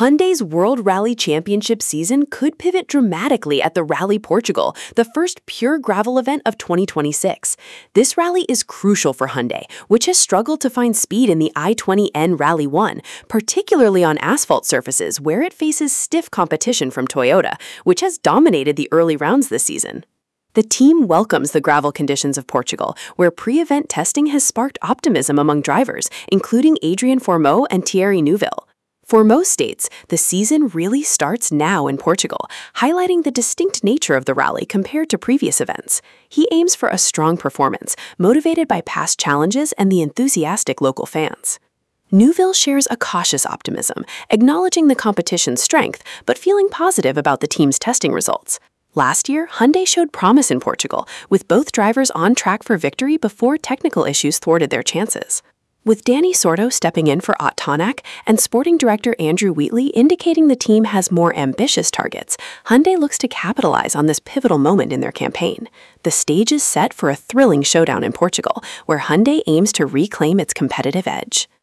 Hyundai's World Rally Championship season could pivot dramatically at the Rally Portugal, the first pure gravel event of 2026. This rally is crucial for Hyundai, which has struggled to find speed in the i20N Rally 1, particularly on asphalt surfaces where it faces stiff competition from Toyota, which has dominated the early rounds this season. The team welcomes the gravel conditions of Portugal, where pre-event testing has sparked optimism among drivers, including Adrien Fourmeau and Thierry Neuville. Fourmeau states the season really starts now in Portugal, highlighting the distinct nature of the rally compared to previous events. He aims for a strong performance, motivated by past challenges and the enthusiastic local fans. Neuville shares a cautious optimism, acknowledging the competition's strength, but feeling positive about the team's testing results. Last year, Hyundai showed promise in Portugal, with both drivers on track for victory before technical issues thwarted their chances. With Danny Sordo stepping in for Ott Tanak and sporting director Andrew Wheatley indicating the team has more ambitious targets, Hyundai looks to capitalize on this pivotal moment in their campaign. The stage is set for a thrilling showdown in Portugal, where Hyundai aims to reclaim its competitive edge.